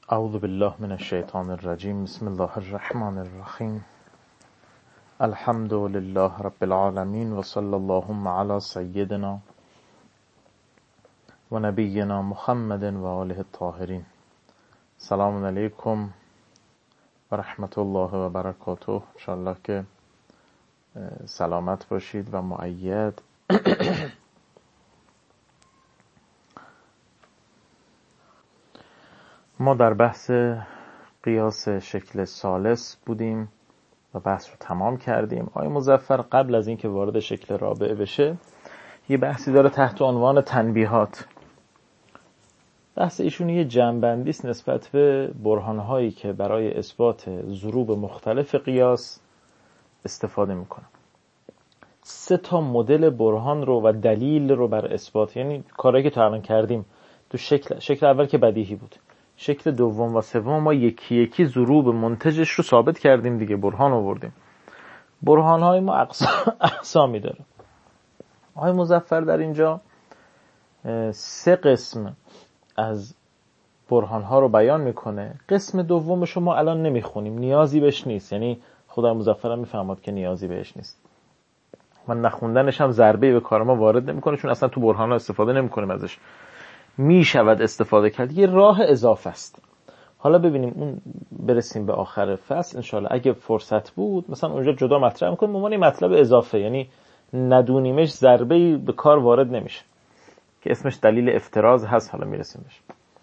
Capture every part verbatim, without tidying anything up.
اعوذ بالله من الشیطان الرجیم. بسم الله الرحمن الرحیم. الحمد لله رب العالمین و صلی اللهم علی سیدنا و نبینا محمد و آله الطاهرین. سلام علیکم و رحمت الله و برکاته. انشاءالله که سلامت باشید و مؤید. ما در بحث قیاس شکل ثالث بودیم و بحث رو تمام کردیم. آقای مظفر قبل از اینکه وارد شکل رابعه بشه یه بحثی داره تحت عنوان تنبیهات. بحث ایشون یه جمع‌بندی است نسبت به برهان‌هایی که برای اثبات ضروب مختلف قیاس استفاده میکنن. سه تا مدل برهان رو و دلیل رو بر اثبات، یعنی کارهایی که تا الان کردیم تو شکل شکل اول که بدیهی بود، شکل دوم و سوم ما یکی یکی ضروب منتجش رو ثابت کردیم دیگه، برهان آوردیم. برهان‌های ما اقسامی داره. آقای مظفر در اینجا سه قسم از برهان‌ها رو بیان میکنه. قسم دومش رو ما الان نمیخونیم، نیازی بهش نیست، یعنی خدا مظفر هم میفهمد که نیازی بهش نیست و نخوندنش هم ضربه به کار ما وارد نمیکنه، چون اصلا تو برهان‌ها استفاده نمیکنیم ازش. میشود استفاده کرد، یه راه اضافه است. حالا ببینیم اون برسیم به آخر فصل انشالله اگه فرصت بود مثلا اونجا جدا مطرح میکنیم به عنوان مطلب اضافه، یعنی ندونیمش ضربه‌ای به کار وارد نمیشه که اسمش دلیل افتراض هست. حالا میرسیم بهش.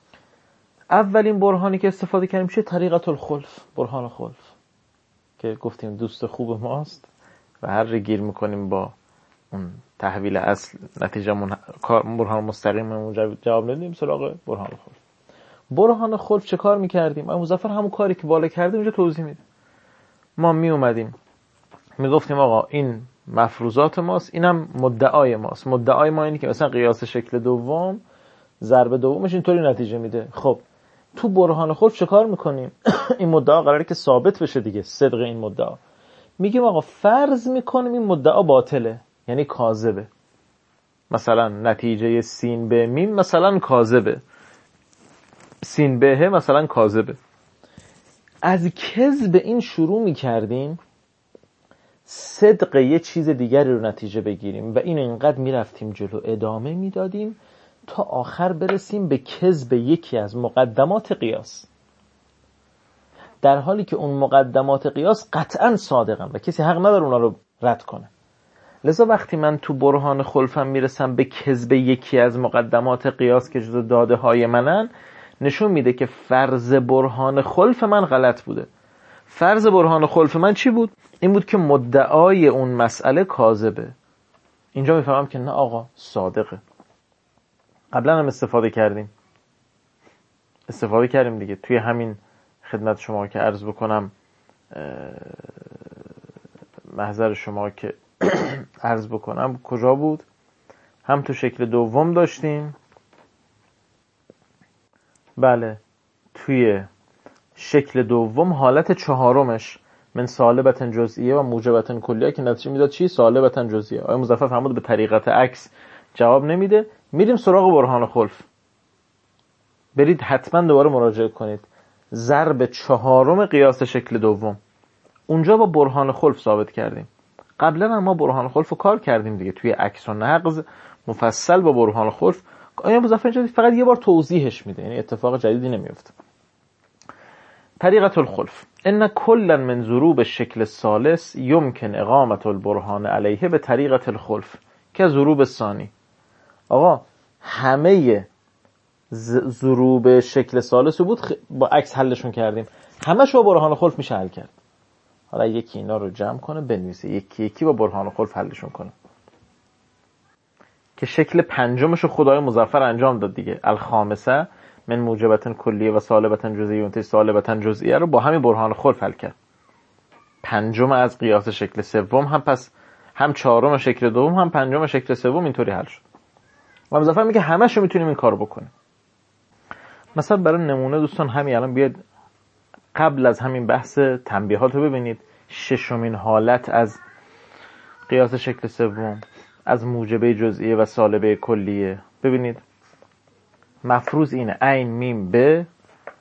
اولین برهانی که استفاده کردیم چه؟ طریقت الخلف، برهان خلف که گفتیم دوست خوب ماست و هر گیر میکنیم با اون تحویل اصل نتیجه من برهان مستقیم جواب ندیم سراغ برهان خلف. برهان خلف چه کار میکردیم؟ آقای مظفر همون کاری که بالا کردیم اینجا توضیح میده. ما می اومدیم میگفتیم آقا این مفروضات ماست، اینم مدعای ماست. مدعای ما اینه که مثلا قیاس شکل دوم ضرب دومش اینطوری نتیجه میده. خب تو برهان خلف چه کار میکنیم؟ این مدعا قراره که ثابت بشه دیگه، صدق این مدعا. میگیم آقا فرض میکنیم این مدعا باطله، یعنی کاذبه. مثلا نتیجه سین به میم مثلا کاذبه، سین به مثلا کاذبه. از کذب این شروع میکردیم صدق یه چیز دیگری رو نتیجه بگیریم و این اینقدر میرفتیم جلو، ادامه میدادیم تا آخر برسیم به کذب یکی از مقدمات قیاس، در حالی که اون مقدمات قیاس قطعا صادقن و کسی حق نداره اونا رو رد کنه. لذا وقتی من تو برهان خلفم میرسم به کذب یکی از مقدمات قیاس که جزو داده های منن، نشون میده که فرض برهان خلف من غلط بوده. فرض برهان خلف من چی بود؟ این بود که مدعای اون مسئله کاذبه. اینجا میفهمم که نه آقا صادقه. قبلا هم استفاده کردیم استفاده کردیم دیگه توی همین خدمت شما که عرض بکنم، محضر شما که عرض بکنم کجا بود؟ هم تو شکل دوم داشتیم، بله توی شکل دوم حالت چهارمش من سالبت جزئیه و موجبت کلیه که نتیجه میداد چی؟ سالبت جزئیه. آقای مظفر فرمود به طریقت عکس جواب نمیده. میریم سراغ برهان خلف. برید حتما دوباره مراجعه کنید ضرب چهارم قیاس شکل دوم، اونجا با برهان خلف ثابت کردیم. قبلا ما برهان خلف رو کار کردیم دیگه توی عکس و نقض مفصل با برهان خلف. آقای مظفر فقط یه بار توضیحش میده، یعنی اتفاق جدیدی نمیفته. طریقت الخلف ان کلا من ضروب الشکل الثالث يمكن اقامت البرهان علیه به طریقت الخلف که ضروب الثانی. آقا همه ضروب شکل ثالث بود خ... با عکس حلشون کردیم، همش با برهان خلف میشه حل کرد. حالا یکی اینا رو جمع کنه بنویسه، یکی یکی با برهان خلف حلشون کنه که شکل پنجمش رو خدای مظفر انجام داد دیگه. الخامسه من موجبتن کلیه و سالبتن جزئیه و انتش سالبتن جزئیه رو با همین برهان خلف حل کرد. پنجم از قیاس شکل سوم هم پس هم چهارم شکل دوم هم پنجم شکل سوم اینطوری حل شد. و مظفر میگه همش رو میتونیم این کارو بکنیم. مثلا برای نمونه دوستان همین الان بیاد قبل از همین بحث تنبیهات رو ببینید. ششمین حالت از قیاس شکل سوم از موجبه جزئیه و سالبه کلیه، ببینید مفروض اینه عین میم به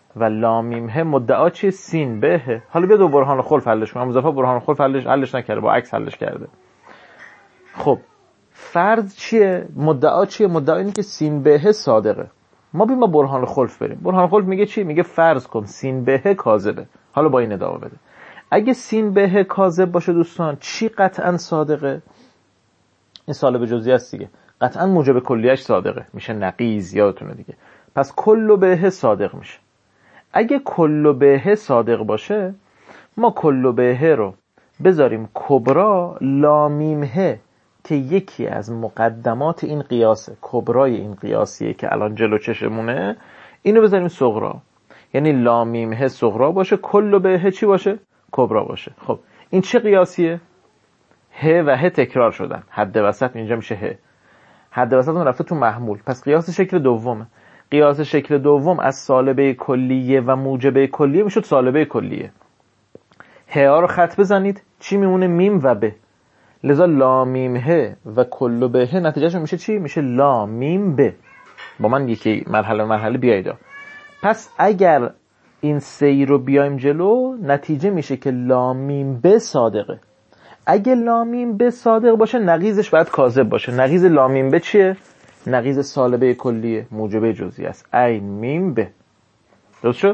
و لامیم ه مدعا چیه؟ سین به. حالا بیا دو برهان خلف حلش کنم. مظفر برهان خلف حلش حلش نکرده، با عکس حلش کرده. خب فرض چیه؟ مدعا چیه؟ مدعا اینه که سین به صادقه. ما بیم با برهان خلف بریم. برهان خلف میگه چی؟ میگه فرض کن سین به کاذبه. حالا با این ادامه بده. اگه سین به کاذب باشه دوستان، چی قطعا صادقه؟ این سالب جزئی است دیگه. قطعا موجب کلیهش صادقه، میشه نقیض، یادتونه دیگه. پس کل به صادق میشه. اگه کل به صادق باشه، ما کل به رو بذاریم کبرا لامیم ه که یکی از مقدمات این قیاسه، کبرای این قیاسیه که الان جلو چشمونه، اینو بذاریم صغرا. یعنی لامیم ه صغرا باشه، کل به چی باشه؟ کبرا باشه. خب این چه قیاسیه؟ ه و ه تکرار شدن، حد وسط اینجا میشه ه، حد وسط اون رفته تو محمول. پس قیاس شکل دومه. قیاس شکل دوم از سالبه کلیه و موجبه کلیه میشد سالبه کلیه. ه ها رو خط بزنید، چی میمونه؟ میم و ب. لذا لا میم ه و کل به ه نتیجهش میشه چی؟ میشه لا میم ب. با من یکی مرحله مرحله بیایید. پس اگر این سه رو بیایم جلو، نتیجه میشه که لا میم ب صادقه. اگه لا میم ب صادق باشه، نقیضش باید کاذب باشه. نقیض لا میم ب چیه؟ نقیض سالبه کلیه، موجبه جزئی است. عین میم ب. درست شد؟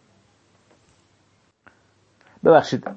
ببخشید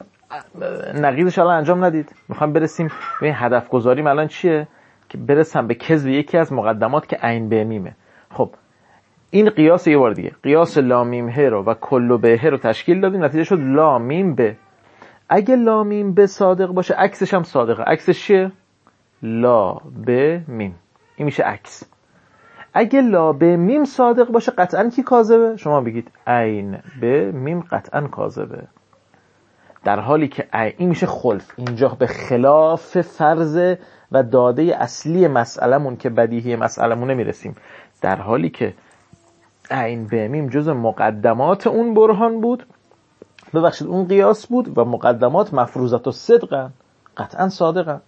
نقیضش الان انجام ندید. میخوام برسیم به این هدف گذاریم الان چیه؟ که برسم به کذب یکی از مقدمات که عین به میمه. خب این قیاس یه بار دیگه، قیاس لا میم ه رو و کل به ه رو تشکیل دادیم، نتیجه شد لا میم ب. اگه لا میم ب صادق باشه، عکسش هم صادقه. عکسش چیه؟ لا ب میم. این میشه عکس. اگه لا ب میم صادق باشه، قطعاً کی کاذبه؟ شما بگید عین ب میم قطعاً کاذبه. در حالی که این میشه خلف. اینجا به خلاف فرض و داده اصلی مسئله‌مون که بدیهی مسئله‌مونه میرسیم. در حالی که عین ب میم جز مقدمات اون برهان بود، ببخشید اون قیاس بود و مقدمات مفروضات و صدقن، قطعا صادقن.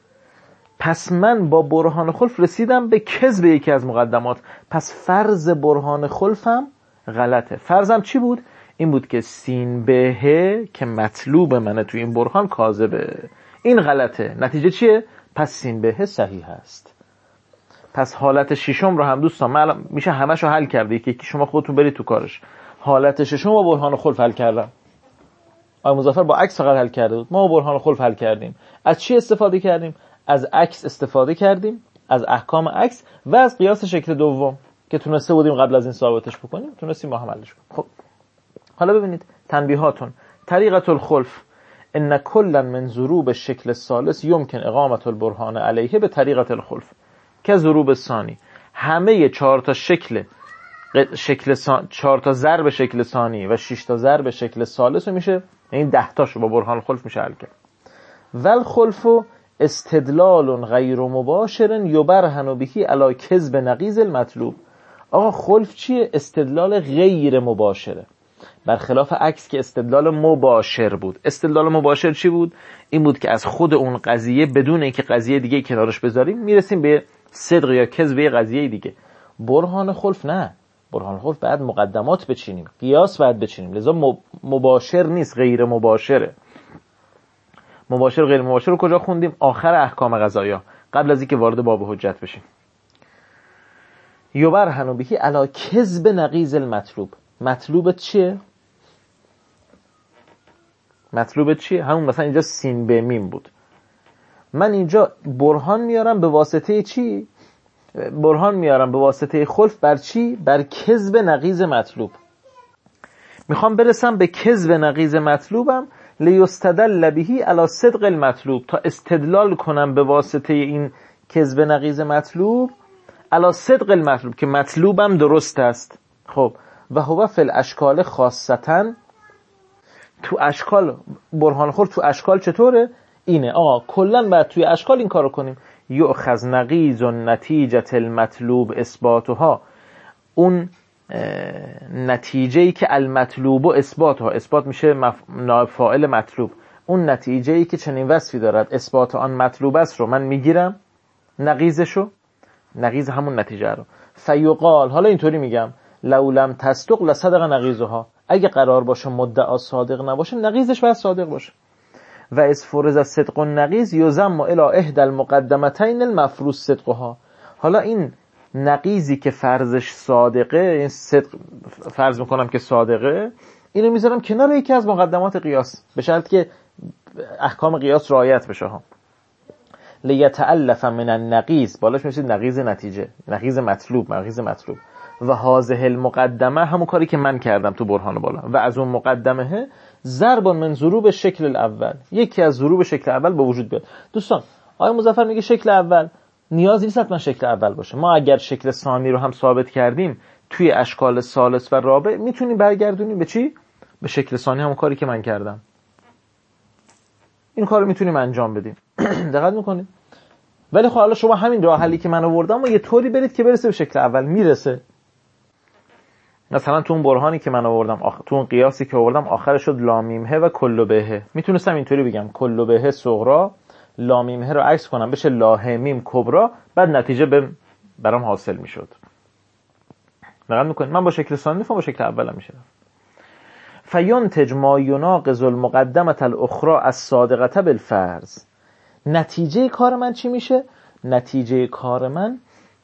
پس من با برهان خلف رسیدم به کذب یکی از مقدمات. پس فرض برهان خلفم غلطه. فرضم چی بود؟ این بود که سین به که مطلوب منه توی این برهان کاذبه. این غلطه. نتیجه چیه؟ پس سین به صحیح است. پس حالت ششم رو هم دوستان من میشه همشو حل کرده که شما خودتون برید تو کارش. حالت ششم با برهان خلف حل کردم. آقای مظفر با عکس فقط حل کرده بود. ما با برهان خلف حل کردیم. از چی استفاده کردیم؟ از عکس استفاده کردیم، از احکام عکس و از قیاس شکل دوم که تونسته بودیم قبل از این ثابتش بکنیم، تونستیم با هم حلش کنیم. خب حالا ببینید تنبیهاتون. طریقه الخلف ان کلا من ضروب الشکل الثالث یمکن اقامت البرهان علیه به طریقه الخلف که ضروب ثانی. همه چهار تا شکل شکل سان... چهار تا ضرب شکل ثانی و شش تا ضرب شکل ثالث میشه، یعنی ده تاشو با برهان خلف میشه حل کرد. ول خلف استدلال غیر مباشر یبرهن بهی علی کذب نقیض المطلوب. آقا خلف چیه؟ استدلال غیر مباشره، برخلاف عکس که استدلال مباشر بود. استدلال مباشر چی بود؟ این بود که از خود اون قضیه بدون اینکه قضیه دیگه کنارش بذاریم میرسیم به صدق یا کذب قضیه دیگه. برهان خلف نه. برهان خلف بعد مقدمات بچینیم، قیاس بعد بچینیم، لذا مباشر نیست، غیر مباشره. مباشر غیر مباشر رو کجا خوندیم؟ آخر احکام قضایا، قبل از اینکه وارد باب حجت بشیم. یبرهن بهی علی کذب نقیض المطلوب. مطلوبت چیه؟ مطلوبت چیه؟ همون مثلا اینجا سین به میم بود. من اینجا برهان میارم به واسطه چی؟ برهان میارم به واسطه خلف بر چی؟ بر کذب نقیض مطلوب. میخوام برسم به کذب نقیض مطلوبم، لیستدل بهی علی صدق المطلوب، تا استدلال کنم به واسطه این کذب نقیض مطلوب علی صدق المطلوب که مطلوبم درست است. خب و هو فی الاشکال خاصتا، تو اشکال برهان خلف تو اشکال چطوره؟ اینه آقا کلا باید توی اشکال این کارو کنیم. یؤخذ نقیض نتیجه المطلوب اثباتها، اون نتیجه‌ای که المطلوب و اثباتها، اثبات میشه مف... نائب فاعل مطلوب، اون نتیجه‌ای که چنین وصفی دارد اثبات آن مطلوب است رو من میگیرم نقیضشو، نقیض همون نتیجه رو. فیقال، حالا اینطوری میگم لو لم تصدق لصدق نقیضها، اگه قرار باشه مدعا صادق نباشه نقیضش باید صادق باشه. و از فرض صدق النقیض یضم الی احدى المقدمتین المفروض صدقها. حالا این نقیضی که فرضش صادقه، این صدق فرض میکنم که صادقه، اینو میذارم کنار یکی از مقدمات قیاس به شرط که احکام قیاس رعایت بشه ها. لیتألف من النقیض، بالاش میشه نقیض نتیجه، نقیض مطلوب، نقیض مطلوب. و هذه المقدمه، همون کاری که من کردم تو برهان بالا، و از اون مقدمه ضرب من ضروب شکل الاول، یکی از ضروب شکل اول به وجود بیاد. دوستان آقای مظفر میگه شکل اول نیازی نیست حتما شکل اول باشه. ما اگر شکل ثانی رو هم ثابت کردیم توی اشکال ثالث و رابع، میتونیم برگردونیم به چی؟ به شکل ثانی، همون کاری که من کردم. این کارو میتونیم انجام بدیم. دقت میکنید؟ ولی خب حالا شما همین راه حلی که من آوردم و یه طوری برید که برسه به شکل اول. میرسه. مثلا تو اون برهانی که من آوردم، آخ... تو اون قیاسی که آوردم آخرش شد لامیمه و کل بهه. میتونستم اینطوری بگم کل بهه صغرا، لامیمه رو عکس کنم بشه لاهمیم کبرا، بعد نتیجه به برام حاصل میشد. دقت میکنید؟ من با شکل ثانی با شکل اولم میشه. فینتج ما یناقض المقدمه الاخرى الصادقه بالفرض. نتیجه کار من چی میشه؟ نتیجه کار من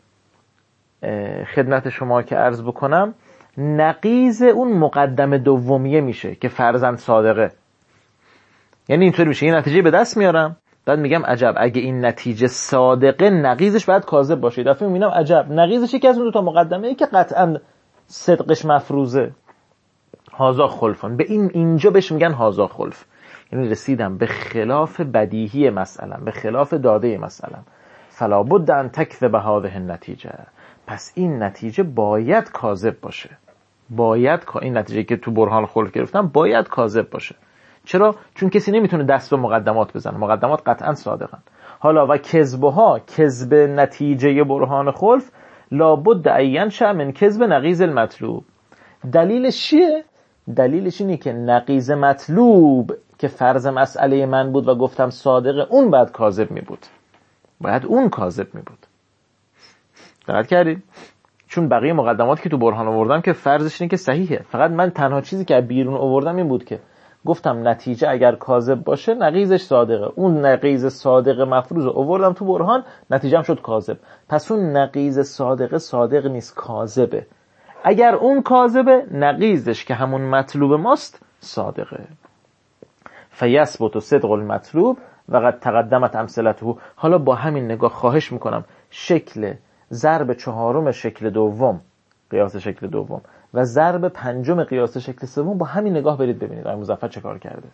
خدمت شما که عرض بکنم نقیض اون مقدمه دومیه میشه که فرضاً صادقه. یعنی اینطوری میشه، این نتیجه به دست میارم، بعد میگم عجب اگه این نتیجه صادقه نقیضش باید کاذب باشه. دفعه میبینم عجب نقیضش یکی از اون دو تا مقدمه ای که قطعاً صدقش مفروضه. هازا خلفان، به این اینجا بهش میگن هازا خلف. یعنی رسیدم به خلاف بدیهی مسئله، به خلاف داده مسئله. فلا بد ان تکذب هذه النتیجه، پس این نتیجه باید کاذب باشه. باید این نتیجه که تو برهان خلف گرفتم باید کاذب باشه. چرا؟ چون کسی نمیتونه دست به مقدمات بزنه، مقدمات قطعا صادقن. حالا و کذبها، کذب نتیجه برهان خلف لابد عین شأن من کذب نقیض المطلوب. دلیلش چیه؟ دلیلش اینه که نقیض مطلوب که فرض مسئله من بود و گفتم صادقه، اون بعد کاذب می بود. باید اون کاذب می بود. دقت کردید؟ چون بقیه مقدمات که تو برهان آوردم که فرضش اینه که صحیحه، فقط من تنها چیزی که بیرون آوردم این بود که گفتم نتیجه اگر کاذب باشه نقیضش صادقه. اون نقیض صادق مفروض آوردم تو برهان، نتیجه هم شد کاذب. پس اون نقیض صادق صادق نیست، کاذبه. اگر اون کاذبه نقیضش که همون مطلوب ماست صادقه. فیثبت صدق المطلوب و قد تقدمت امثلته. حالا با همین نگاه خواهش میکنم شکل ضرب چهارم شکل دوم، قیاس شکل دوم، و ضرب پنجم قیاس شکل سوم با همین نگاه برید ببینید آقای مظفر چه کار کرده.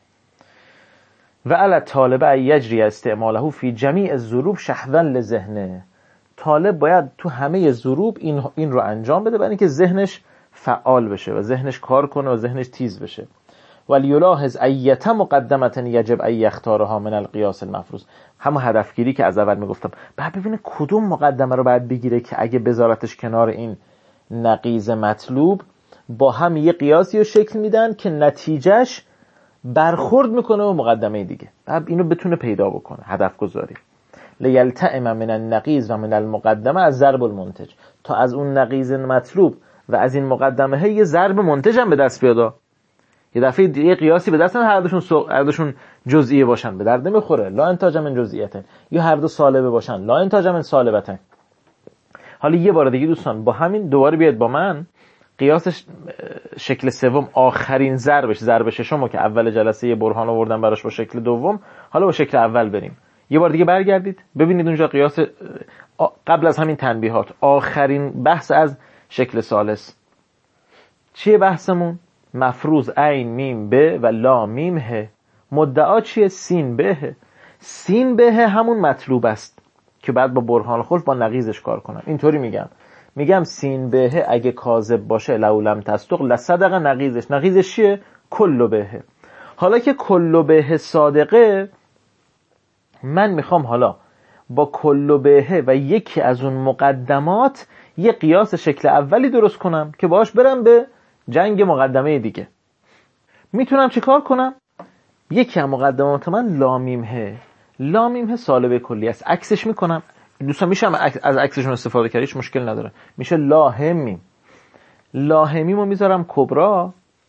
و علی طالب ان یجری استعماله فی جمیع الضروب شحذا لذهنه. طالب باید تو همه ضروب این این رو انجام بده برای اینکه ذهنش فعال بشه و ذهنش کار کنه و ذهنش تیز بشه. ولیلاحظ ایت مقدمه یجب ان یختارها من القیاس المفروض. همون هدفگیری که از اول میگفتم، بعد ببینه کدوم مقدمه رو باید بگیره که اگه بذارتش کنار این نقیض مطلوب با هم یه قیاسی رو شکل میدن که نتیجهش برخورد میکنه و مقدمه دیگه. بعد اینو بتونه پیدا بکنه. هدف گذاری لیلتئم من النقیض و من المقدمه از ضرب المنتج، تا از اون نقیض مطلوب و از این مقدمه یه ضرب منتج هم به دست بیاد. یه دفعه یه قیاسی به دست هر دوشون سو... هر دوشون جزئیه باشن به درد نمیخوره. لا انتاج من جزئیته. یا هر دو سالبه باشن لا انتاج من سالبته. حالا یه بار دیگه دوستان با همین دوباره بیاد با من قیاس شکل سوم آخرین ضربش، ضرب ششمو که اول جلسه یه برهان آوردم براش با شکل دوم، حالا با شکل اول بریم. یه بار دیگه برگردید ببینید اونجا قیاس قبل از همین تنبیهات آخرین بحث از شکل ثالث چیه؟ بحثمون مفروض عین میم به و لا میم ه. مدعا چیه؟ سین به. سین به همون مطلوب است که بعد با برهان خلف با نقیضش کار کنم. اینطوری میگم میگم سین به اگه کاذب باشه لو لم تصدق لصدق نقیضش. نقیضش چیه؟ کل به. حالا که کل به صادقه، من میخوام حالا با کل به و یکی از اون مقدمات یه قیاس شکل اولی درست کنم که باهاش برم به جنگ مقدمه دیگه. میتونم چه کار کنم؟ یکی از مقدمات من لامیم ه. لامیم ه سالب کلی است. عکسش میکنم. دوستان میشه از عکسشون استفاده کرد، هیچ مشکل نداره. میشه لا هم میم. لاه میم رو میذارم کبرا،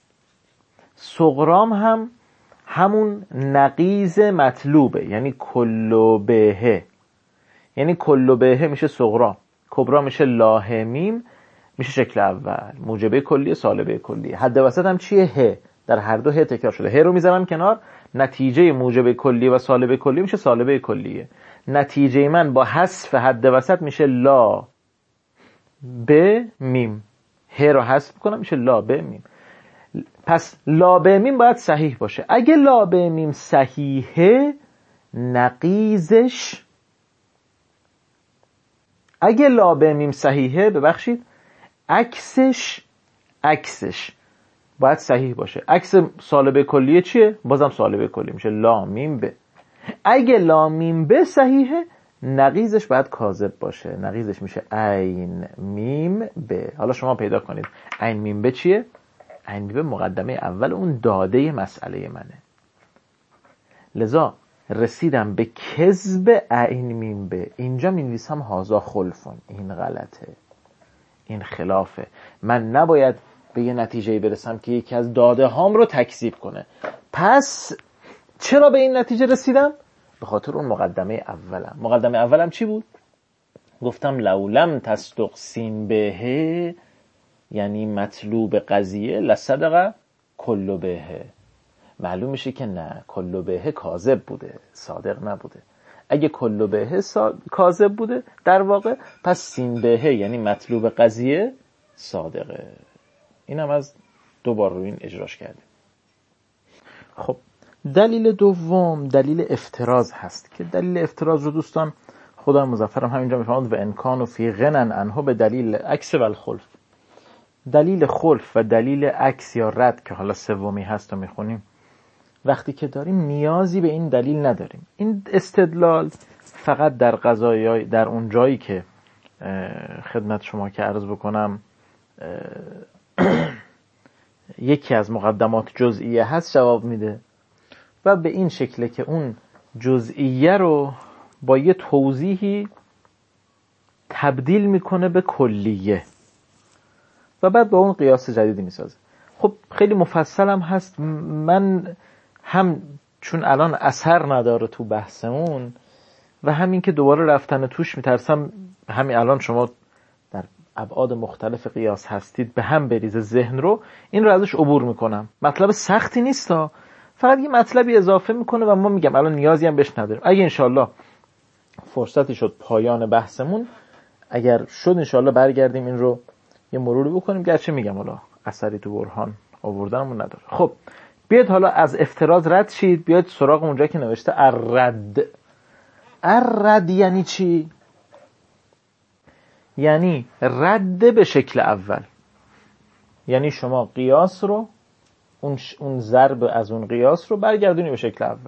صغرام هم همون نقیض مطلوبه، یعنی کلو بهه، یعنی کلو بهه میشه صغرا، کبرا میشه لاه میم، میشه شکل اول موجبه کلیه سالبه کلیه. حد وسط هم چیه؟ ه. در هر دو ه تکرار شده. ه رو میذارم کنار، نتیجه موجبه کلیه و سالبه کلیه میشه سالبه کلیه. نتیجه من با حذف حد وسط میشه لا ب میم. ه رو حذف کنم میشه لا ب میم. پس لا ب میم باید صحیح باشه. اگه لا ب میم صحیحه، نقیزش اگه لا ب میم صحیحه ببخشید عکسش عکسش باید صحیح باشه. عکس سالبه کلیه چیه؟ بازم سالبه کلیه میشه لا میم ب. اگه لا میم ب صحیحه، نقیزش باید کاذب باشه. نقیزش میشه عین میم ب. حالا شما پیدا کنید عین میم ب چیه؟ عین میم ب مقدمه اول اون داده مسئله منه. لذا رسیدم به کذب عین میم ب. اینجا می‌نویسم هازا خلفون، این غلطه، این خلافه. من نباید به یه نتیجه برسم که یکی از داده هام رو تکذیب کنه. پس چرا به این نتیجه رسیدم؟ به خاطر اون مقدمه اولم. مقدمه اولم چی بود؟ گفتم لولم تصدق سین بهه، یعنی مطلوب قضیه لصدق کلو بهه. معلوم میشه که نه، کلو بهه کاذب بوده، صادق نبوده. اگه کلو بهه سا... کاذب بوده در واقع، پس سین بهه یعنی مطلوب قضیه صادقه. اینم از دوبار رو این اجراش کردیم. خب دلیل دوم دلیل افتراض هست که دلیل افتراض رو دوستان خدا مظفرم همینجا میفهمد و انکان و فی غنن انها به دلیل عکس و الخلف. دلیل خلف و دلیل عکس یا رد که حالا سومی هست و میخونیم، وقتی که داریم نیازی به این دلیل نداریم. این استدلال فقط در قضایی در اون جایی که خدمت شما که عرض بکنم یکی از مقدمات جزئیه هست جواب میده و به این شکله که اون جزئیه رو با یه توضیحی تبدیل میکنه به کلیه و بعد با اون قیاس جدیدی میسازه. خب خیلی مفصل هم هست. من هم چون الان اثر نداره تو بحثمون و همین که دوباره رفتن توش میترسم همین الان شما در ابعاد مختلف قیاس هستید به هم بریزه ذهن رو، این رو ازش عبور میکنم. مطلب سختی نیستا، فقط یه مطلبی اضافه میکنه و ما میگم الان نیازی هم بهش نداریم. اگه انشالله فرصتی شد پایان بحثمون، اگر شد انشالله برگردیم این رو یه مروری بکنیم، گرچه میگم حالا اثری تو برهان آوردنمون نداره. خب بیاید حالا از افتراض رد شید، بیاید سراغ اونجا که نوشته الرد. الرد یعنی چی؟ یعنی رد به شکل اول. یعنی شما قیاس رو اون ش... اون ضرب از اون قیاس رو برگردونی به شکل اول.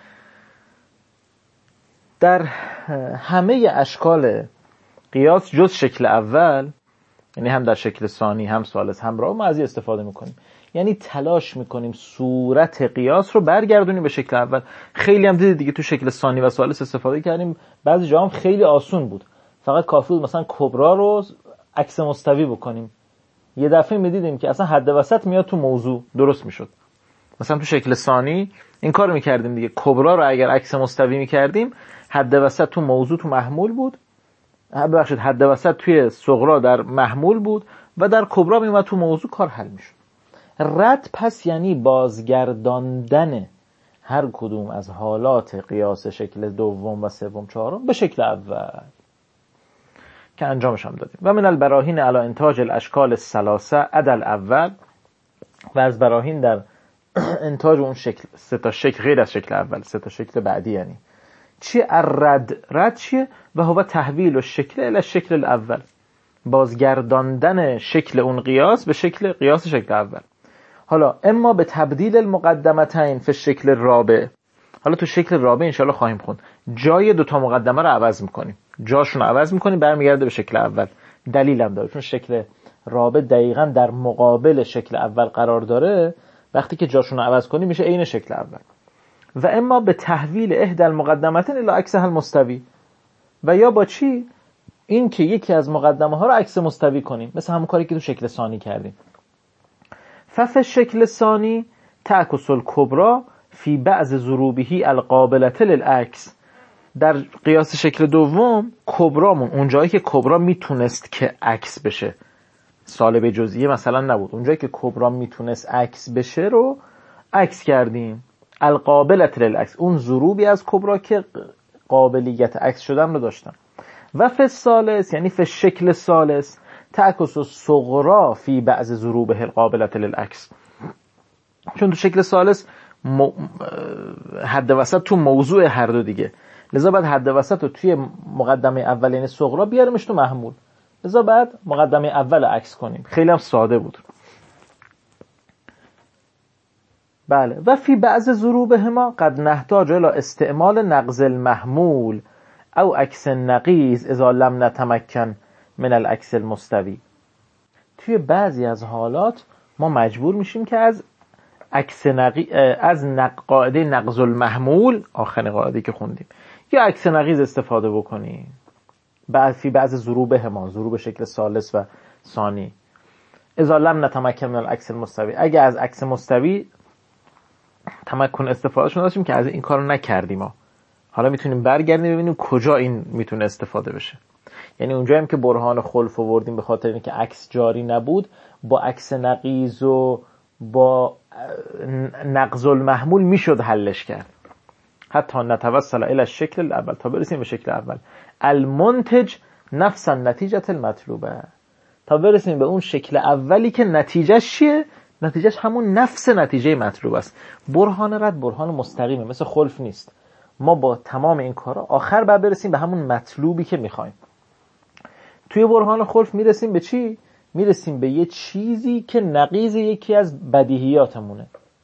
در همه اشکال قیاس جز شکل اول، یعنی هم در شکل ثانی هم ثالث هم رابع، ما از این استفاده میکنیم. یعنی تلاش میکنیم صورت قیاس رو برگردونیم به شکل اول. خیلی هم دیدید دیگه تو شکل ثانی و ثالث استفاده کردیم، بعضی جا هم خیلی آسون بود، فقط کافی بود مثلا کبرا رو عکس مستوی بکنیم، یه دفعه میدیدیم که اصلا حد وسط میاد تو موضوع، درست میشد. مثلا تو شکل ثانی این کار میکردیم دیگه، کبرا رو اگر عکس مستوی میکردیم حد وسط تو موضوع تو محمول بود، ببخشید حد وسط توی صغرا در محمول بود و در کبرا میومد تو موضوع، کار حل میشد. رد پس یعنی بازگرداندن هر کدوم از حالات قیاس شکل دوم و سوم چهارم به شکل اول که انجامش هم دادیم. و من البراهین علی انتاج الاشکال الثلاثه عدل اول، و از براهین در انتاج اون شکل سه تا شکل غیر از شکل اول، سه تا شکل بعدی. یعنی چیه الرد؟ رد چیه؟ و هو تحویل و شکل الی شکل الاول، بازگرداندن شکل اون قیاس به شکل قیاس شکل اول. حالا اما به تبدیل المقدمتین فی شکل رابع، حالا تو شکل رابع انشالله خواهیم خوند، جای دوتا مقدمه رو عوض میکنیم، جاشون رو عوض میکنیم، برمیگرده به شکل اول. دلیل هم داره، چون شکل رابع دقیقاً در مقابل شکل اول قرار داره، وقتی که جاشون رو عوض کنیم میشه عین شکل اول. و اما به تحویل احدى المقدمتین الی عکسها المستوی، و یا با چی؟ این که یکی از مقدمه ها رو عکس مستوی کنیم، مثل همون کاری که تو شکل ثانی کردیم. فف شکل ثانی تعکس الکبری فی بعض ضروبه القابلة للعکس. در قیاس شکل دوم کبرامون، اون جایی که کبرا میتونست که عکس بشه، سالب جزئیه مثلا نبود، اون جایی که کبرا میتونست عکس بشه رو عکس کردیم. القابلة للعکس، اون ضروبی از کبرا که قابلیت عکس شدن رو داشتن. و فی الثالث، یعنی فی شکل ثالث، تعکس الصغری فی بعض ضروبه القابلة للعکس. چون تو شکل ثالث مو... حد وسط تو موضوع هر دو دیگه، لذا بعد حد وسط رو توی مقدمه اول یعنی صغرا بیاریمش تو محمول، لذا بعد مقدمه اول عکس کنیم. خیلی هم ساده بود. بله. و فی بعض ضروبهما قد نحتاج الى استعمال نقض المحمول او عکس نقیض اذا لم نتمکن من العکس المستوی. توی بعضی از حالات ما مجبور میشیم که از عکس نقیض، از نق... قاعده نقض المحمول، آخرین قاعده که خوندیم، یا عکس نقیض استفاده بکنیم. بعد فی بعض ضروبهما، ضروب شکل ثالث و ثانی، اذا لم نتمکن من العکس المستوی، اگه از عکس مستوی تمکن استفاده شده داشتیم که از این کارو نکردیم ما، حالا میتونیم برگردیم ببینیم کجا این میتونه استفاده بشه. یعنی اونجایی هم که برهان خلف آوردیم به خاطر اینکه عکس جاری نبود، با عکس نقیض و با نقض المحمول میشد حلش کرد. حتی نتوصل الى الشکل الاول، تا برسیم به شکل اول. المنتج نفس النتیجه المطلوبه، تا برسیم به اون شکل اولی که نتیجهش چیه؟ نتیجهش همون نفس نتیجه مطلوب است. برهان رد برهان مستقیمه، مثل خلف نیست. ما با تمام این کارا آخر بعد برسیم به همون مطلوبی که میخوایم. توی برهان خلف میرسیم به چی؟ میرسیم به یه چیزی که نقیض یکی از بدیهیاتمونه.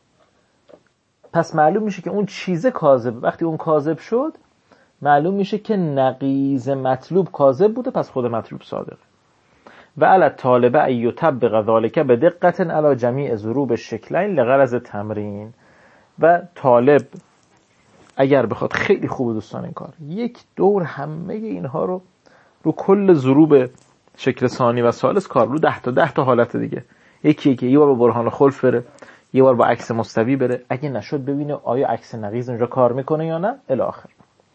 پس معلوم میشه که اون چیز کاذب. وقتی اون کاذب شد معلوم میشه که نقیض مطلوب کاذب بوده، پس خود مطلوب صادقه. و علی الطالب ان یطبق ذلک بدقت علی جمیع ضروب الشکلین لغرض تمرین. و طالب اگر بخواد، خیلی خوبه دوستان این کار، یک دور همه اینها رو رو کل ضروب شکل ثانی و ثالث کار، رو ده تا ده تا حالت دیگه، یکی یکی، یه بار با برهان خلف بره، یه بار با عکس مستوی بره، اگه نشد ببینه آیا عکس نقیض اونجا کار میکنه یا نه، الی آخر.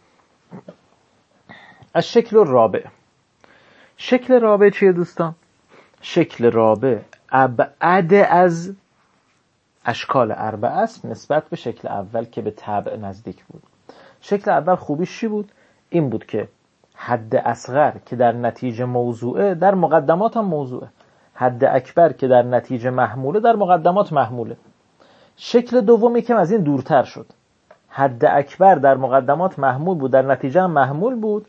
از شکل رابع. شکل رابع چیه دوستان؟ شکل رابع ابعد از اشکال اربعه است نسبت به شکل اول که به طبع نزدیک بود. شکل اول خوبیش چی بود؟ این بود که حد اصغر که در نتیجه موضوعه در مقدمات هم موضوعه، حد اکبر که در نتیجه محموله در مقدمات محموله. شکل دوم یکم از این دورتر شد، حد اکبر در مقدمات محمول بود، در نتیجه هم محمول بود،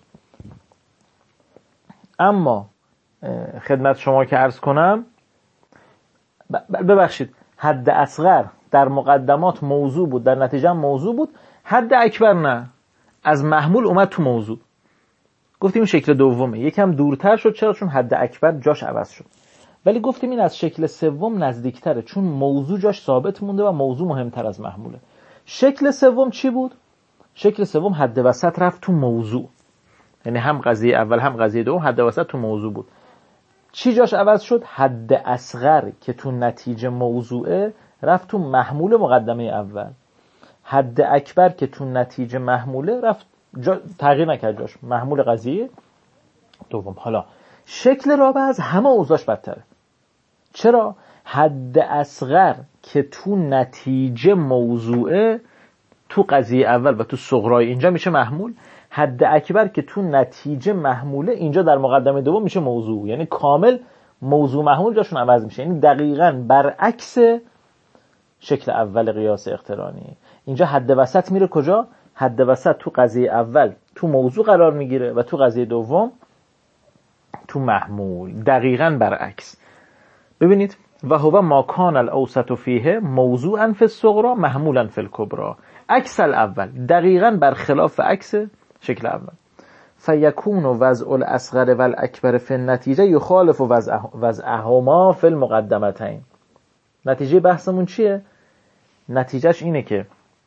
اما خدمت شما که عرض کنم، ببخشید، حد اصغر در مقدمات موضوع بود، در نتیجه هم موضوع بود، حد اکبر نه، از محمول اومد تو موضوع. گفتیم این شکل دومه، یکم دورتر شد. چرا؟ چون حد اکبر جاش عوض شد. ولی گفتیم این از شکل سوم نزدیکتره، چون موضوع جاش ثابت مونده و موضوع مهمتر از محموله. شکل سوم چی بود؟ شکل سوم حد وسط رفت تو موضوع، یعنی هم قضیه اول هم قضیه دوم حد وسط تو موضوع بود. چی جاش عوض شد؟ حد اصغر که تو نتیجه موضوعه رفت تو محمول مقدمه اول، حد اکبر که تو نتیجه محموله رفت جا... تغییر نکرد جاش، محمول قضیه دوم. حالا شکل رابع از همه اوضاعش بدتره. چرا؟ حد اصغر که تو نتیجه موضوعه تو قضیه اول و تو صغرای اینجا میشه محمول، حد اکبر که تو نتیجه محموله اینجا در مقدمه دوم میشه موضوع، یعنی کامل موضوع محمول جاشون عوض میشه، یعنی دقیقاً برعکس شکل اول قیاس اقترانی. اینجا حد وسط میره کجا؟ حد وسط تو قضیه اول تو موضوع قرار میگیره و تو قضیه دوم تو محمول، دقیقاً برعکس. ببینید، و هو ما کان الاوسط فیه موضوعا فی الصغرى محمولا فی الکبری، عکس الاول، دقیقاً برخلاف عکس شکل اول. فیکون وضع الاصغر و الاکبر فی النتیجه یخالف وضعهما فی المقدمتین. نتیجه بحثمون چیه؟ نتیجهش اینه که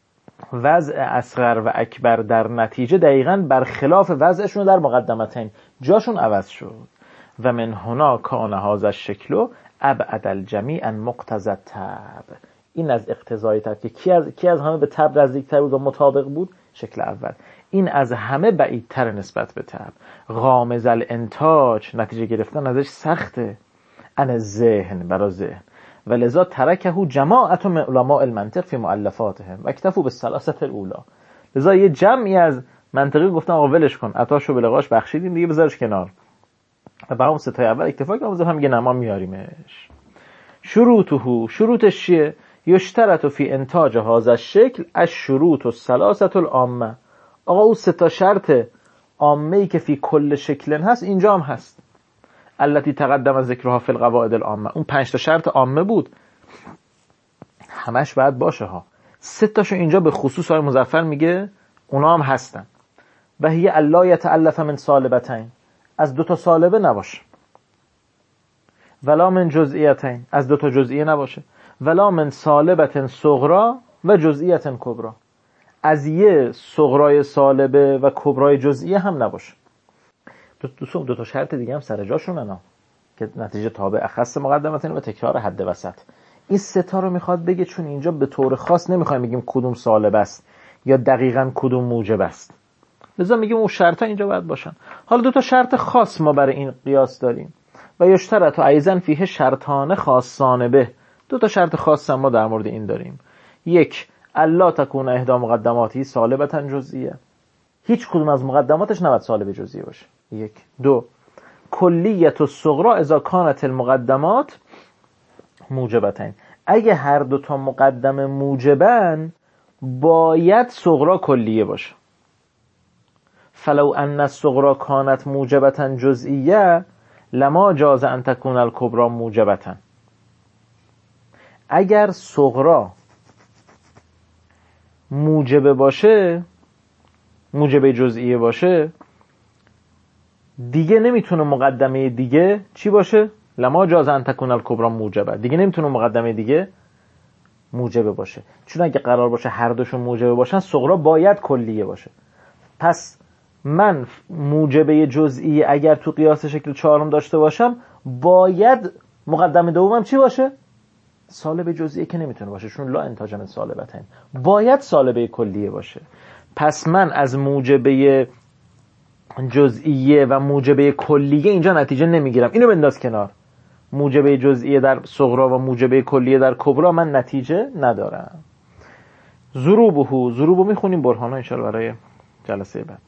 وضع اصغر و اکبر در نتیجه دقیقاً برخلاف وضعشون در مقدمتین، جاشون عوض شد. و من هنا کان هذا الشکل ابعد الجمیع عن مقتضی الطبع. این از اقتضای طبع که کی از کی از همه به طبع نزدیکتر بود و مطابق بود؟ شکل اول. این از همه بعیدتر نسبت به طبع. غامض الانتاج، نتیجه گرفتن ازش سخته. عن ذهن، برای ذهن. ولذا ترکه جماعت من علماء المنطق فی مؤلفاتهم و اکتفوا بالثلاثه الاولی. لذا یه جمعی از منطقی گفتن آقا ولش کن، عطاشو به لقاش بخشیدیم دیگه، بذارش کنار. و برای اون ستای اول اکتفا کردن، هم میگه نما میاریمش. شروطه، شروطش چیه؟ یشترط فی انتاج هذا الشکل الشروط الثلاثه العامه. آقا اون سه تا شرط عامه ای که فی کل شکل هست اینجا هم هست. التي تقدم ذکرها فی القواعد العامه. اون پنج تا شرط عامه بود، همش باید باشه ها. سه تاشو اینجا به خصوص آقای مظفر میگه اونا هم هستن. و هی الا یتألف من سالبتین، از دو تا سالبه نباشه. ولا من جزئیتین، از دو تا جزئیه نباشه. ولا من سالبتن صغرا و جزئیتن کبرا، از یه صغرای سالبه و کبرای جزئیه هم نباشه. دو, دو, دو تا شرط دیگه هم سر جاشون انا که نتیجه تابع اخص مقدمتن و تکرار حد وسط. این سه تا رو میخواد بگه چون اینجا به طور خاص نمیخوایم بگیم کدوم سالب است یا دقیقاً کدوم موجب است، لذا میگیم اون شرطا اینجا باید باشن. حالا دو تا شرط خاص ما برای این قیاس داریم. و یشترط ایضا فیه شرطان خاصان به، دو تا شرط خاص هم ما در مورد این داریم. یک، الا تکون احدی مقدماتی سالبتا جزئیه، هیچ کدوم از مقدماتش نباید سالب جزئیه باشه. یک. دو، کلیت الصغرا اذا کانت المقدمات موجبتین، اگه هر دو تا مقدمه موجبن باید صغرا کلیه باشه. فلو ان الصغرا کانت موجبتا جزئیه لما جاز ان تکون الکبرا موجبتا. اگر صغرا موجبه باشه، موجبه جزئیه باشه، دیگه نمیتونه مقدمه دیگه چی باشه؟ لما جاز ان تکون الکبرا موجبه، دیگه نمیتونه مقدمه دیگه موجبه باشه. چون اگه قرار باشه هر دوشون موجبه باشن صغرا باید کلیه باشه. پس من موجبه جزئی اگر تو قیاس شکل چهارم داشته باشم باید مقدمه دومم چی باشه؟ سالبه جزئی که نمیتونه باشه چون لا انتاج من سالبتین، باید سالبه کلیه باشه. پس من از موجبه جزئیه و موجبه کلیه اینجا نتیجه نمیگیرم، اینو بنداز کنار. موجبه جزئیه در صغرا و موجبه کلیه در کبرا من نتیجه ندارم. ضروبه، ضروبو میخونیم برهانا ان شاءالله برای جلسه بعد.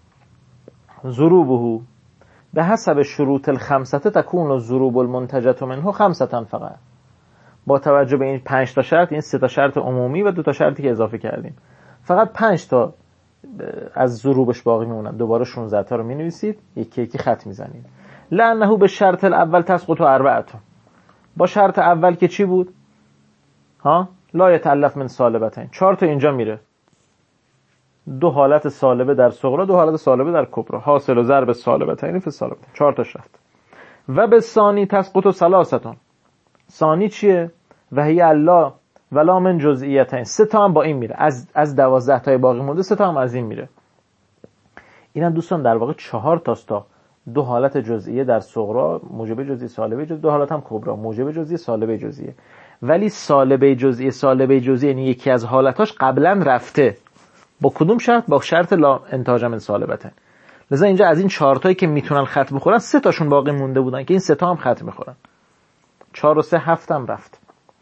ضروبه به حسب شروط الخمسه تکون الضروب المنتجه منه خمسه فقط. با توجه به این پنج تا شرط، این سه تا شرط عمومی و دو تا شرطی که اضافه کردیم، فقط پنج تا از ضروبش باقی میمونن. دوباره شانزده تا رو مینویسید، یکی یکی خط میزنید. لانه به شرط الاول تسقط اربعه. با شرط اول که چی بود؟ ها لا یتألف من سالبتین، چهار تا اینجا میره، دو حالت سالبه در صغرا، دو حالت سالبه در کبرا، حاصل و ضرب سالبتین فی سالبتین، چهار تا شرط. و به ثانی تسقط ثلاثه. ثانی چیه؟ و هی الله ولا من جزئیتین، سه تا هم با این میره، از از دوازده تای باقی مونده سه تا هم از این میره. اینا دوستان در واقع چهار تاست تا دو حالت جزئیه در صغرا، موجبه جزئی سالبه جزئی، دو حالت هم کبرا، موجبه جزئی سالبه جزئیه. ولی سالبه جزئی سالبه جزئی یعنی یکی از حالتاش قبلا رفته. با کدوم شرط؟ با شرط لا انتاج من سالبتن. لذا اینجا از این چهار تایی که میتونن خط بخورن سه تاشون باقی مونده بودن که این سه تا هم خط میخورن. چهار و سه هفت هم رفت.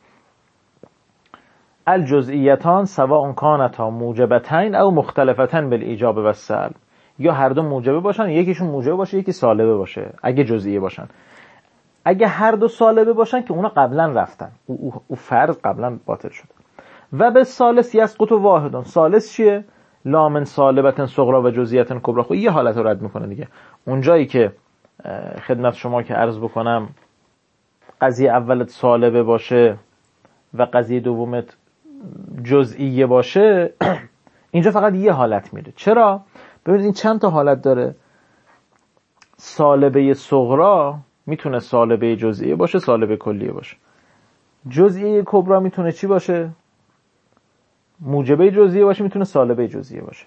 الجزئیتان سواء کانتا موجبتین او مختلفتن بالایجاب و السلب، یا هر دو موجبه باشن، یکیشون موجبه باشه یکی سالبه باشه اگه جزئیه باشن. اگه هر دو سالبه باشن که اونا قبلا رفتن، او, او, او فرض قبلا باطل شد. و به ثالث یسقط واحدون، ثالث چیه؟ لا من سالبتن صغرا و جزئیتن کبرا. خب یه حالت رو رد میکنه دیگه. اونجایی که خدمت شما که عرض بکنم قضیه اولت سالبه باشه و قضیه دومت جزئیه باشه اینجا فقط یه حالت میره. چرا؟ ببینید این چند تا حالت داره. سالبه صغرا میتونه سالبه جزئیه باشه، سالبه کلیه باشه. جزئیه کبرا میتونه چی باشه؟ موجبه جزئیه باشه، میتونه سالبه جزئیه باشه.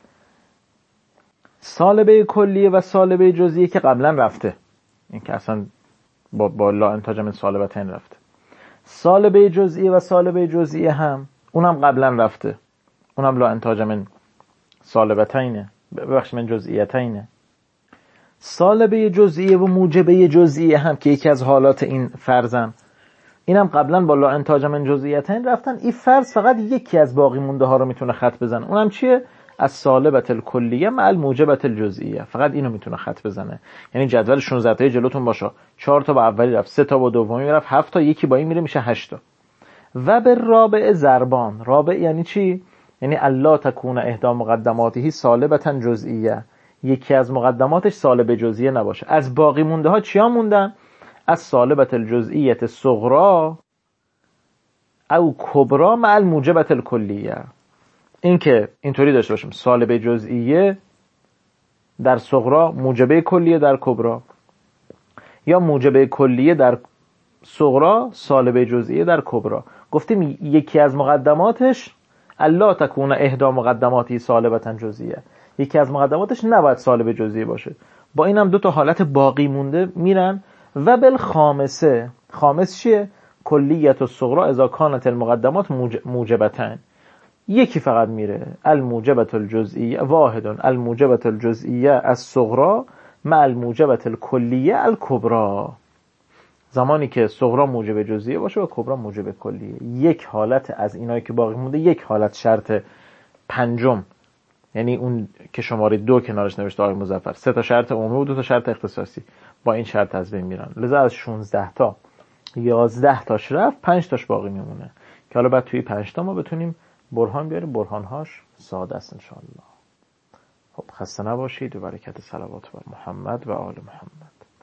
سالبه کلیه و سالبه جزئیه که قبلا رفته، این که اصلا با, با لا انتاج من سالبتین رفته. سالبه جزئیه و سالبه جزئیه هم اونم قبلا رفته، اونم لا انتاج من سالبتینه، ببخش من جزئیتینه. سالبه جزئیه و موجبه جزئیه هم که یکی از حالات این فرضن، اینم قبلا با لا انتاج من جزئیتین رفتن. این فرض فقط یکی از باقی مونده ها رو میتونه خط بزنه، اونم چیه؟ از سالبه الکلیه مع الموجبه الجزئیه. فقط اینو میتونه خط بزنه. یعنی جدول شانزده تایی جلوتون باشه، چهار تا با اولی رفت، سه تا با دومی رفت، هفت تا یکی با این میره، میشه هشت تا. و به رابع ضربان. رابع یعنی چی؟ یعنی الا تکون احدی مقدماته سالبه جزئیه، یکی از مقدماتش سالبه جزئیه نباشه. از باقی مونده ها چیا موندن؟ از سالبه الجزئیه صغرا او کبرا مع الموجبه الکلیه. این که اینطوری داشته باشیم سالبه جزئیه در صغرا، موجبه کلیه در کبرا، یا موجبه کلیه در صغرا، سالبه جزئیه در کبرا. گفتیم یکی از مقدماتش الا تکون احدی مقدماتی سالبه جزئیه، یکی از مقدماتش نباید سالبه جزئیه باشه. با اینم دو تا حالت باقی مونده میرن. و بالخامسه، خامس چیه؟ کلیت الصغرا اذا کانت المقدمات موجبتن. یکی فقط میره الموجبه الجزئیه واحد الموجبه الجزئیه الصغرا مع الموجبه الکلیه الکبرا. زمانی که صغرا موجب جزئیه باشه و کبرا موجب کلیه. یک حالت از اینایی که باقی مونده، یک حالت شرط پنجم، یعنی اون که شماره دو کنارش نوشته آقای مظفر، سه تا شرط عمومی و دو تا شرط اختصاصی، با این شرط از بین میرن. لذا از شانزده تا یازده تاش رفت، پنج تاش باقی میمونه که حالا بعد توی پنج تا ما بتونیم برهان بیاریم. برهانهاش ساده است ان شاء الله. خب خسته نباشید و برکت صلوات بر محمد و آل محمد.